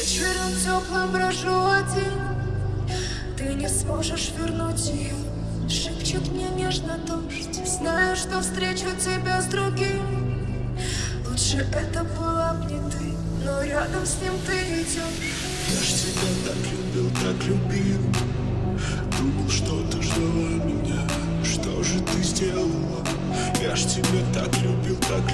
Вечером теплым брожу один, ты не сможешь вернуть ее. Шепчет мне нежно дождь, знаю, что встречу тебя с другим. Лучше это была б не ты, но рядом с ним ты идешь. Я ж тебя так любил. Думал, что ты ждала меня. Что же ты сделала? Я ж тебя так любил.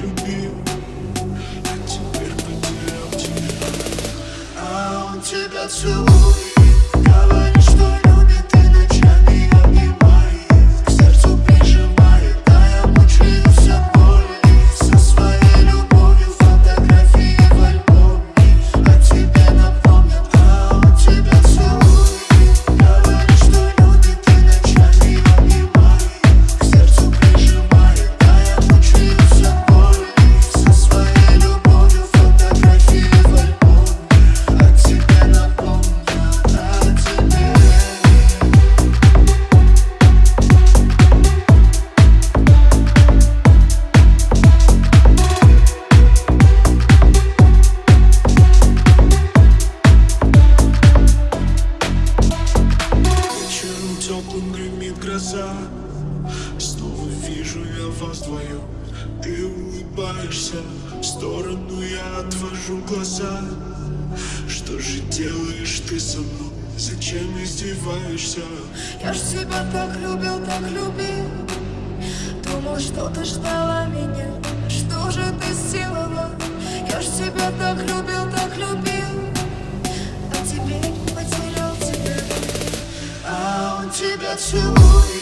А теперь потерял тебя. А он тебя целует, говорит, что любит и ночами обнимает, к сердцу прижимает, а я мучаюсь от боли. Со своей любовью фотографии в альбоме о тебе напомнят. А он тебя целует, говорит, что любит и ночами обнимает, к сердцу прижимает, а я мучаюсь от боли. Со своей любовью фотографии в альбоме о тебе напомнят, о тебе. Вечером теплым гремит гроза. Снова вижу я вас вдвоем. Ты улыбаешься, в сторону я отвожу глаза. Что же делаешь ты со мной? Зачем издеваешься? Я ж тебя так любил. Думал, что ты ждала меня. Что же ты сделала? Я ж тебя так любил. А теперь потерял тебя. А он тебя целует.